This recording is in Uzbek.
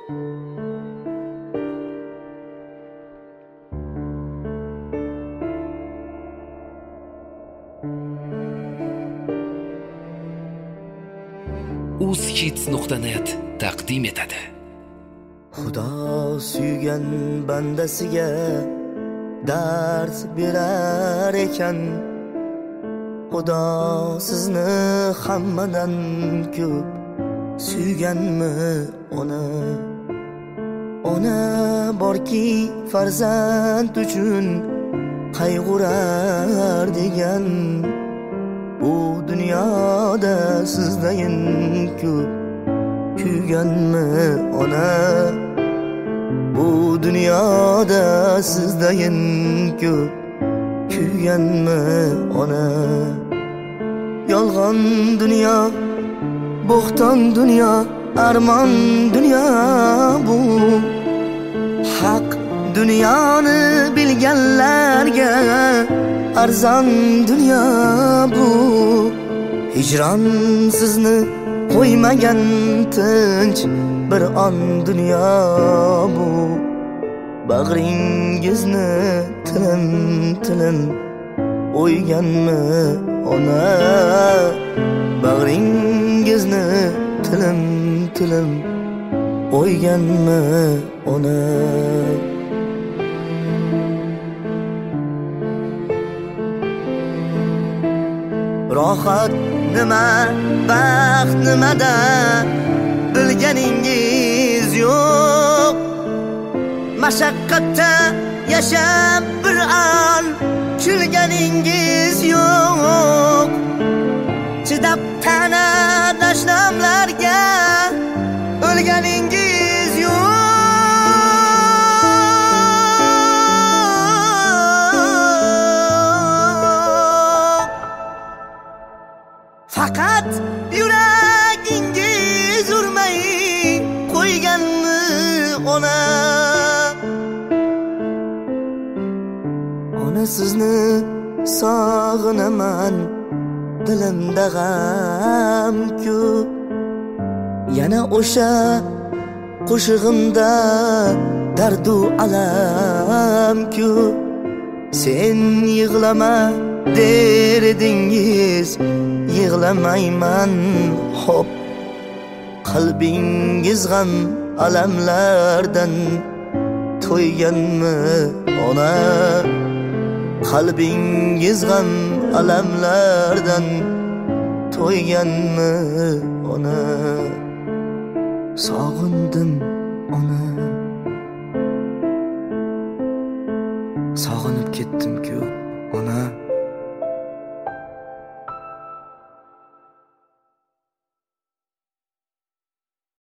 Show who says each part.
Speaker 1: uzhits.net taqdim etadi.
Speaker 2: Xudo suygan bandasiga dard berar ekan. Xudo sizni hammadan ko'p suyganmi ona? Ona borki farzand uchun qayg'urar degan. Bu dunyoda sizdayin ko'p kuyganmi ona? Bu dunyoda sizdayin ko'p kuyganmi ona? Yolg'on dunyo, bo'xton dunyo, armon dunyo bu. Haq dunyoni bilganlarga arzon dunyo bu. Hijron sizni qo'ymagan tinch bir on dunyo bu. Bag'ringizni tilim o'yganmi ona? Bag'ringizni tilim o'yganmi ona? Rohat nima, baxt nimada bilganingiz yo'q. Mashaqqatda yashab bir an kulganingiz yo'q. Chidab tana dashnamlarga o'lganingiz yo'q. Faqat yuragingiz urmay qo'yganmi ona? Ona sizni sog'inaman, dilimda g'am ko'p. Yana o'sha qo'shig'imda dardu alam ko'p. Sen yig'lama der edingiz, yig'lamayman hop. Qalbingiz g'am alamlardan to'yganmi ona? Qalbingiz g'am alamlardan to'yganmi ona? Sog'indim ona, sog'inib ketdim-ku ona.